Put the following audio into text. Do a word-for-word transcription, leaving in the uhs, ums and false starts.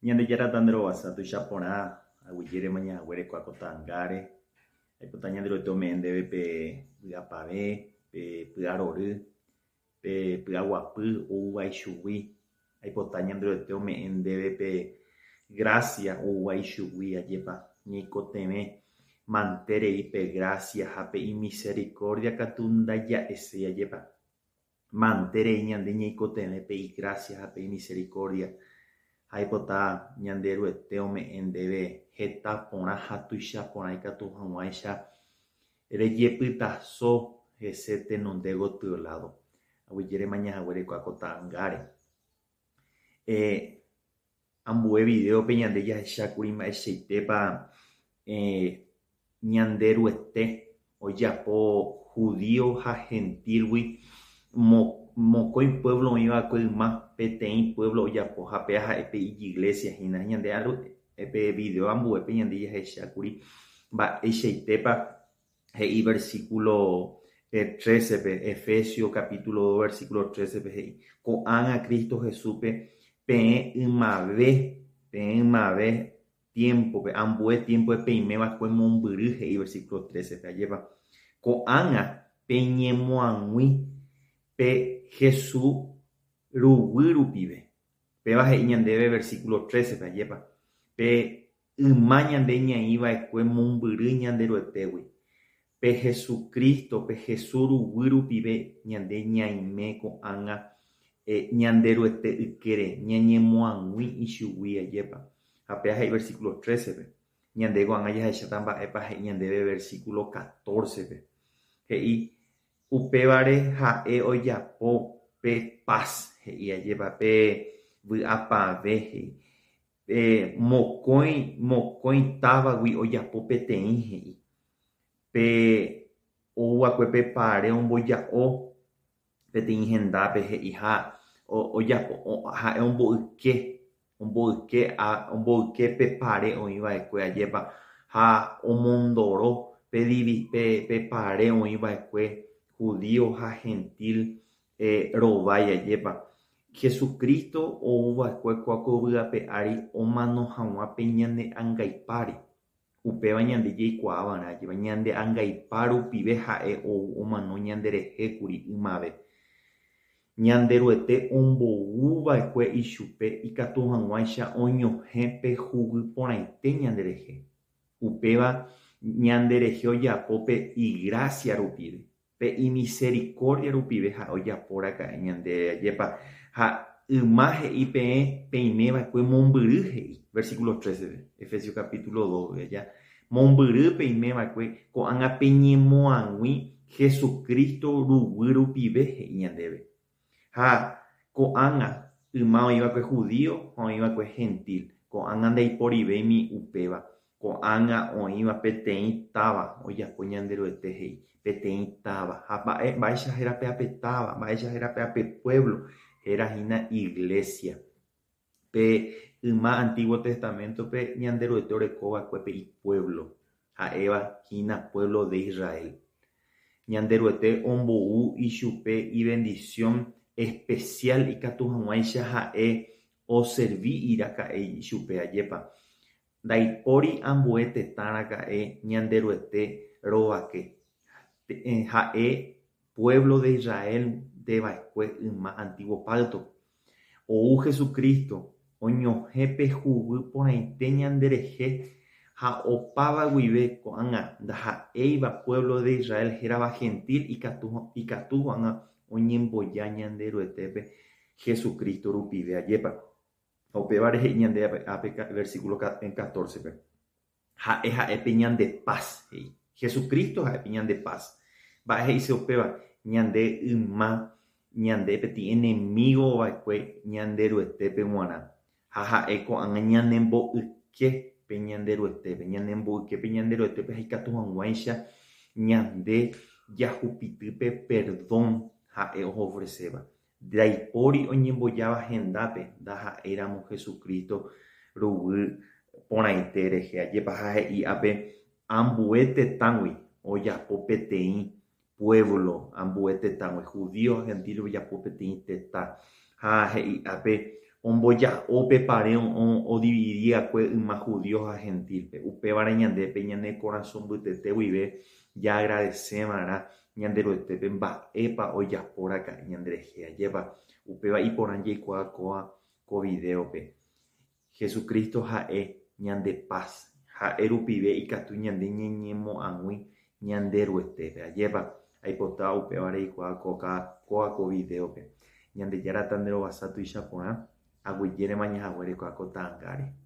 Ñande jaratandro vasa tuichaporã aguyére mañaguére kuakotãngáre aipota ñanderoete ome'ẽndéve pe py'apave, pe py'arory, pe py'aguapy ouva ichugui. Aipota ñanderoete ome'ẽndéve pe gracia ouva ichugui ajépa ñaikotevẽ mantérei pe gracia ha pe imisericordia katu ndaja'ese ajépa. Mantérei ñande ñaikotevẽ pe igracia ha pe imisericordia. Aipota ñanderoete ome'ẽndéve heta porã ha tuichaporã ikatu hag̃uáicha rejepytaso hese tenonde gotyo lado aguyére mañahaguére kuakotãngáre. Eh, ambue videope ñande jahechákuri mba'eichaitépa eh, ñanderoete ojapo judío ha gentilgui mo mokõi pueblo oĩva'ekue yma peteĩ pueblo ojapo ha pe ha'epe iglesia hína ñande aru pe video ambuépe ñande jahechákuri mba'eichaitépa he'i versículo eh, trece pe Efesios capítulo dos versículo trece pe he'i ko'ág̃a Cristo Jesúspe peẽ ymave peẽ ymave tiempo pe ambue tiempo peimeva'ekue mombyry he'i versículo trece pe ajépa ko'ág̃a peñemoãgui pe Jesús rugui rupive péva he'i ñandéve versículo trece pe ajépa pe yma ñande ñaĩva'ekue mombyry ñanderoetégui pe Jesucristo pe Jesús rugui rupive ñande ñaime ko'ág̃a eh, ñanderoete ykére ñañemoãgui ichugui ajépa ha pe he'i versículo trece pe ñande ko'ág̃a jahecháta mba'épa he'i ñandéve versículo catorce pe he'i upévare ha'e ojapo pe paz he'i ajépa pe vy'apave he'i pe mokõi mokõi távagui ojapo peteĩ he'i pe ouva'ekue pe pare omboja'o peteĩ hendápe he'i ha ojapo ha'e ombo'yke ombo'yke ombo'yke pe pare oĩva'ekue ajépa ha omondoro pe divi pe pe pare oĩva'ekue judío ha gentil eh, rovái ajépa Jesucristo ouva'ekue kuakuvy'ape ári omano hag̃ua pe ñane ãngaipáre upéva ñande jaikuaava'erã ajépa ñande ãngaipa rupive ha'e ou omano ñanderehékuri ymave ñanderoete ombouva'ekue ichupe ikatu hag̃uáicha oñohẽ pe hugyporãite ñanderehe upéva ñanderehe ojapo pe igracia rupive pe imisericordia rupive ha ojaporaka'e ñande ajépa ha yma he'i peẽ peimeva'ekue mombyry he'i versículo trece Efesios capítulo dos ya mombyry peimeva'ekue ko'ág̃a peñemoãgui Jesucristo rugui rupive he'i ñandéve ha ko'ág̃a yma oĩva'ekue judío ha oĩva'ekue gentil ko'ág̃a ndaiporivéimi upéva ko'ág̃a oĩva peteĩ táva ojapo ñanderoete he'i peteĩ táva ha mba'e mba'éicha héra pe ape táva mba'éicha héra pe ape pueblo hérahína iglesia pe yma Antiguo Testamento pe ñanderoete orekova'ekue pe ipueblo ha'éva hína pueblo de Israel ñanderoete ombou ichupe ibendición especial ikatu hag̃uáicha ha'e oservi iraka'e ichupe ajépa ndaipóri ambue tetãraka'e ñanderoete rovake ha'e pueblo de Israel ndeva'ekue yma antiguo pacto ou Jesucristo oñohẽ pe hugyporãite ñanderehe ha opáva guive ko'ág̃a ndaha'éiva pueblo de Israel hérava gentil ikatu ikatu ko'ág̃a oñemboja ñanderoetépe Jesucristo rupive ajépa upévare he'i ñande ápe versículo catorce pe ha'e ha'épe ñande paz he'i Jesucristo ha'épe ñande paz mba'e he'i se upéva ñande yma ñande peti enemigo ova'ekue ñanderoetépe g̃uarã ha ha'e ko'ág̃a ñanembo'yke pe ñanderoetépe ñanembo'yke pe ñanderoetépe ha ikatu hag̃uáicha ñande jahupitýpe perdón ha'e oho ofrecéva ndaipóri oñembojáva hendápe ndaha'éramo Jesucristo rugui porãite rehe ajépa ha he'i ápe ambue tetãgui ojapo peteĩ pueblo ambue tetãgui judío gentil ojapo peteĩ tetã ha he'i ápe omboja'o pe pare o dividíakue yma judíos ha gentípe upévare ñandépe ñane corazón mbytete guive ja agradecémarã ñande roetépe mba'épa ojapóraka'e ñanderehe ajépa upéva iporã jaikuaakóva ko videope. Jesucristo ha'e ñande paz, ha'e rupive ikatu ñande ñeñemo'ãgui ñande roetépe ajépa aipota upévare eikuaakóva ko videope. Ñande járata nde rovasa tuicha porã aguyjérema ñahaguére ko tãngáre.